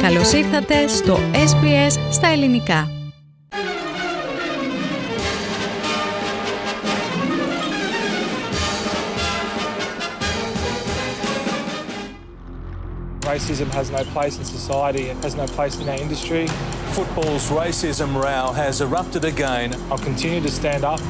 Καλώς ήρθατε στο SBS στα ελληνικά. Racism has no place in society, it has no place in our industry. Football's racism row has erupted again. I'll continue to stand up.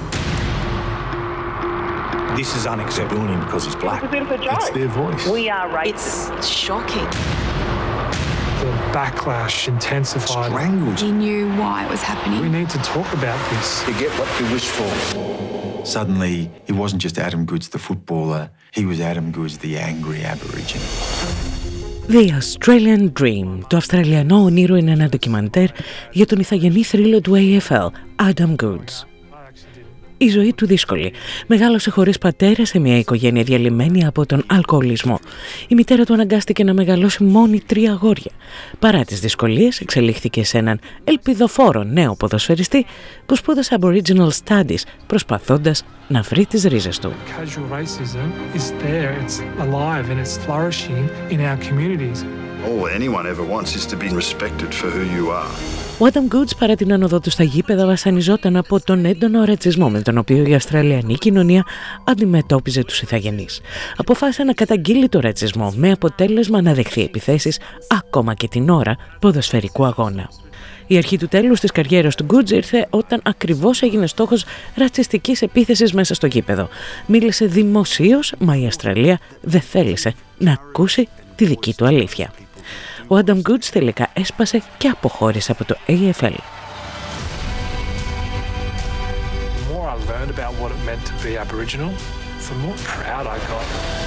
This is unacceptable because he's black. It's a bit of a joke. It's their voice. We are racist. It's shocking. The backlash intensified. Strangled. He knew why it was happening. We need to talk about this. You get what you wish for. Suddenly, he wasn't just Adam Goodes the footballer, he was Adam Goodes the angry Aborigine. The Australian Dream, το Αυστραλιανό όνειρο, είναι ένα ντοκιμαντέρ για τον ηθαγενή θρύλο του AFL, Adam Goodes. Η ζωή του δύσκολη. Μεγάλωσε χωρίς πατέρα σε μια οικογένεια διαλυμένη από τον αλκοολισμό. Η μητέρα του αναγκάστηκε να μεγαλώσει μόνη 3 αγόρια. Παρά τις δυσκολίες, εξελίχθηκε σε έναν ελπιδοφόρο νέο ποδοσφαιριστή που σπούδασε Aboriginal Studies, προσπαθώντας να βρει τις ρίζες του. Casual racism is there, it's alive and it's flourishing in our communities. All anyone ever wants is to be respected for who you are. Ο Adam Goodes, παρά την άνοδό του στα γήπεδα, βασανιζόταν από τον έντονο ρατσισμό με τον οποίο η Αυστραλιανή κοινωνία αντιμετώπιζε τους ηθαγενείς. Αποφάσισε να καταγγείλει το ρατσισμό με αποτέλεσμα να δεχθεί επιθέσεις ακόμα και την ώρα ποδοσφαιρικού αγώνα. Η αρχή του τέλους της καριέρας του Goodes ήρθε όταν ακριβώς έγινε στόχος ρατσιστικής επίθεσης μέσα στο γήπεδο. Μίλησε δημοσίως, μα η Αυστραλία δεν θέλησε να ακούσει τη δική του αλήθεια. Ο Adam Goodes τελικά έσπασε και αποχώρησε από το AFL. The more I learned about what it meant to be Aboriginal, the more proud I got.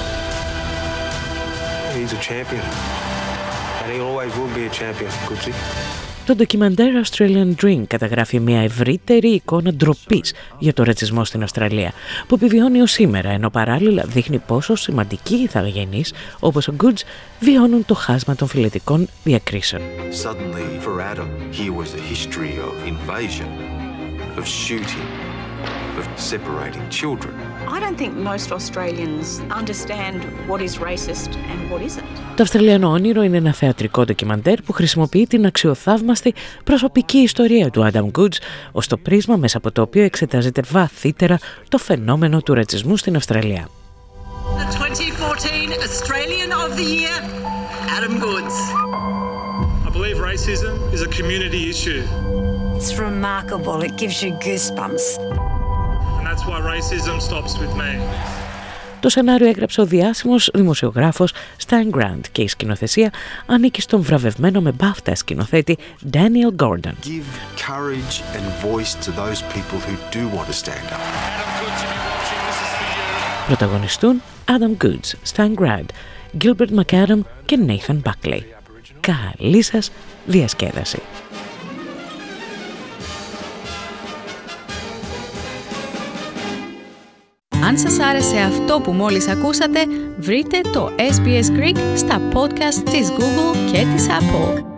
He's a champion. And he always will be a champion, Goodsy. Το ντοκιμαντέρ Australian Dream καταγράφει μια ευρύτερη εικόνα ντροπής για το ρατσισμό στην Αυστραλία, που επιβιώνει ως σήμερα, ενώ παράλληλα δείχνει πόσο σημαντικοί ηθαγενείς όπως ο Goodes βιώνουν το χάσμα των φυλετικών διακρίσεων. Suddenly, for Adam, here was a history of invasion, of shooting, of separating children. I don't think most Australians understand what is racist and what isn't. Το Αυστραλιανό όνειρο είναι ένα θεατρικό ντοκιμαντέρ που χρησιμοποιεί την αξιοθαύμαστη προσωπική ιστορία του Adam Goodes ως το πρίσμα μέσα από το οποίο εξετάζεται βαθύτερα το φαινόμενο του ρατσισμού στην Αυστραλία. The 2014 Australian of the Year, Adam Goodes. I believe racism is a community issue. It's remarkable. It gives you goosebumps. And that's why racism stops with me. Το σενάριο έγραψε ο διάσημος δημοσιογράφος Stan Grant και η σκηνοθεσία ανήκει στον βραβευμένο με BAFTA σκηνοθέτη Daniel Gordon. Give courage and voice to those people who do want to stand up. Πρωταγωνιστούν Adam Goodes, Stan Grant, Gilbert McAdam και Nathan Buckley. Καλή σας διασκέδαση. Αν σας άρεσε αυτό που μόλις ακούσατε, βρείτε το SBS Greek στα podcast της Google και της Apple.